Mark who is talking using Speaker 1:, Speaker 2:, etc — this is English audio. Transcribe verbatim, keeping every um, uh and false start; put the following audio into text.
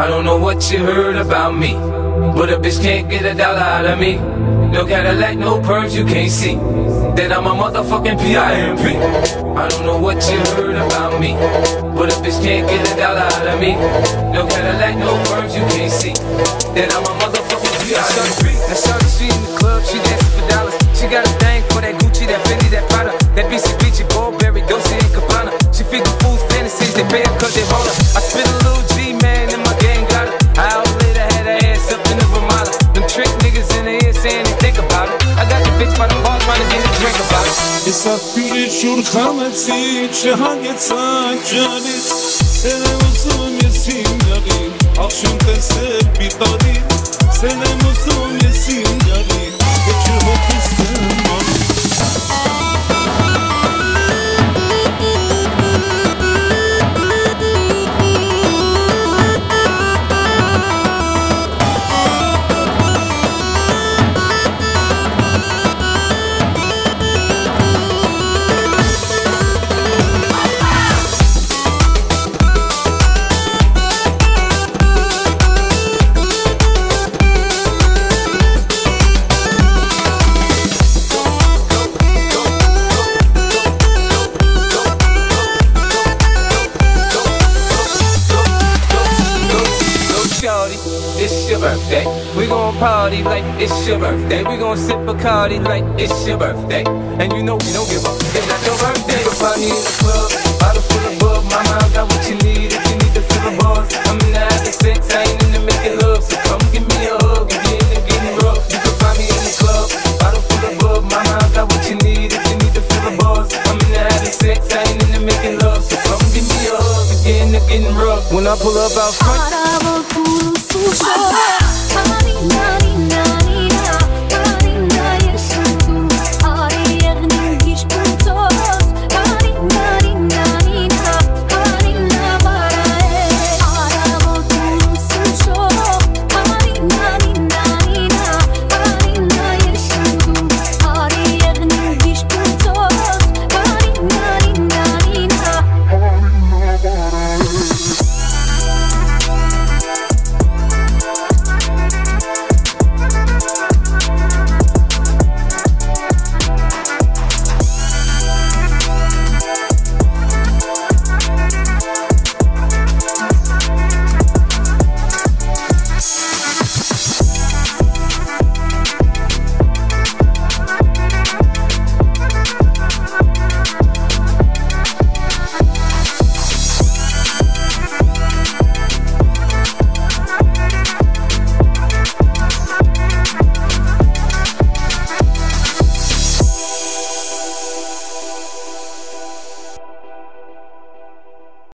Speaker 1: I don't know what you heard about me, but a bitch can't get a dollar out of me. No Cadillac, no perms, you can't see that I'm a motherfucking P I M P. I don't know what you heard about me, but a bitch can't get a dollar out of me. No Cadillac, no perms, you can't see that I'm a motherfucking P I M P.
Speaker 2: Now shorty, she in the club, she dancing for dollars. She got a thing for that Gucci, that Fendi, that Prada, that B C B G, Burberry, Dolce and Gabbana. She feed the fools fantasies, they pay her cause they hold her. I spit a little G, man, and my gang got her. I out later had her ass up in the Ramada. Them trick niggas in the ear saying they think about it. I got the bitch by the bar trying to get a drink about it.
Speaker 3: Misafiri şurkameti çehaneta canit Sene uzun yesin yari Akşam tesir bitari Sene uzun yesin yari Geçir hopissin mani
Speaker 1: It's your birthday. We gon' party like it's your birthday. We gon' sip Bacardi like it's your birthday. And you know we don't give up. It's not your birthday. We'll party in the club, bottle full of bug. Mama, I got what you need if you need to fill the bars. I'm in the having sex, I ain't in the making love. So come give me a hug if you're in the getting rough. You can find me in the club, bottle full of bug. Mama, I got what you need if you need to fill the bars. I'm in the having sex, I ain't in the making love. So come give me a hug if you're in the getting rough. When I pull up out front.
Speaker 4: Suçlu,